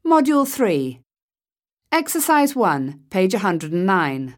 Module 3. Exercise 1, page 109.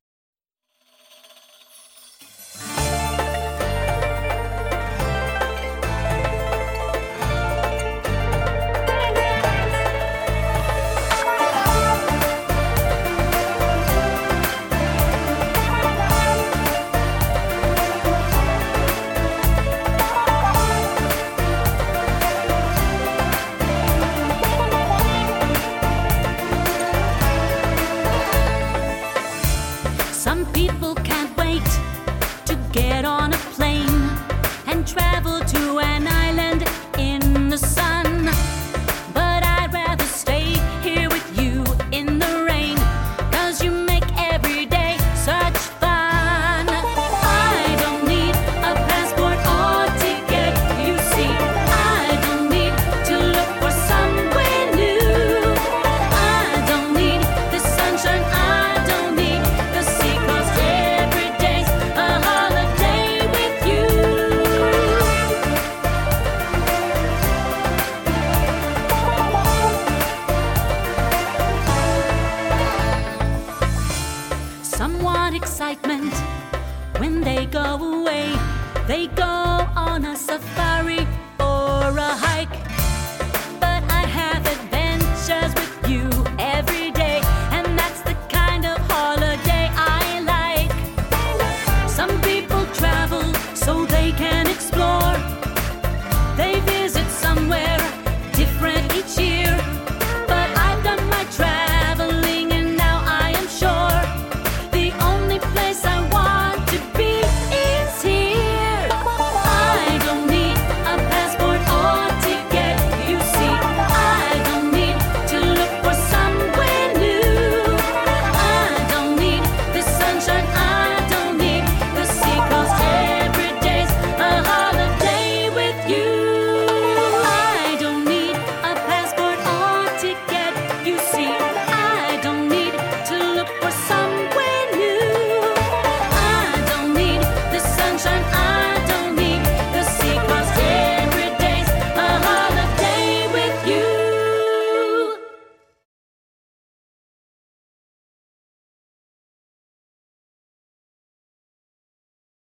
Some people can't wait to get on a plane and travel to an island in the sun. But I'd rather stay here with you in the rain, 'cause you make every day such fun. I don't need a passport or ticket, you see. I don't need to look for somewhere new. I don't need the sunshine, I don't need the sea, 'cause every day's a holiday with you. Some want excitement when they go away. They go on a safari.